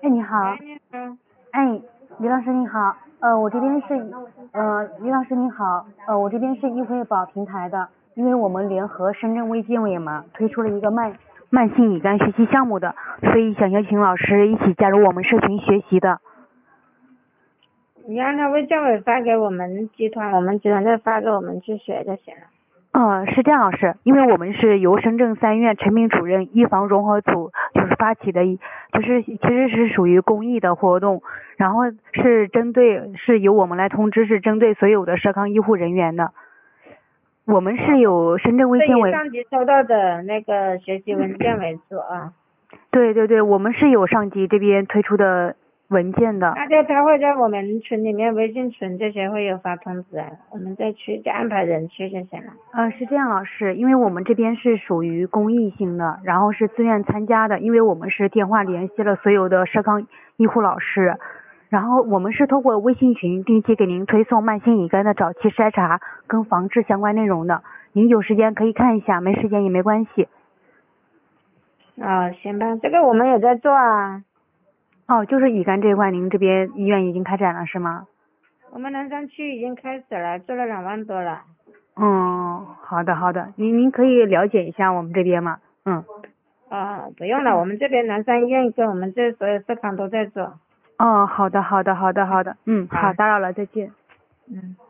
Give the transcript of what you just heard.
哎，你好。 哎，你好。 哎，李老师你好。我这边是，李老师你好。我这边是易惠宝平台的，因为我们联合深圳卫健委嘛，推出了一个慢性乙肝学习项目的，所以想邀请老师一起加入我们社群学习的。 你让他卫健委发给我们集团，我们集团再发给我们去学就行了。 是这样，老师，因为我们是由深圳3院陈明主任预防融合组就是发起的，就是其实是属于公益的活动，然后是由我们来通知，是针对所有的社康医护人员的。我们是有深圳卫健委， 以上级收到的那个学习文件为主啊。 对，我们是有上级这边推出的文件的。 那就他会在我们群里面，微信群这些会有发通知啊，我们再去再安排人去就行了。 是这样，老师，因为我们这边是属于公益性的，然后是自愿参加的，因为我们是电话联系了所有的社康医护老师，然后我们是通过微信群定期给您推送慢性乙肝的早期筛查跟防治相关内容的，您有时间可以看一下，没时间也没关系。 行吧，这个我们也在做啊。 就是乙肝这一块，您这边医院已经开展了是吗？ 我们南山区已经开始了，做了2万多了。 好的，您可以了解一下我们这边吗？ 不用了，我们这边南山医院跟我们这所有社康都在做。 好的，好，打扰了，再见。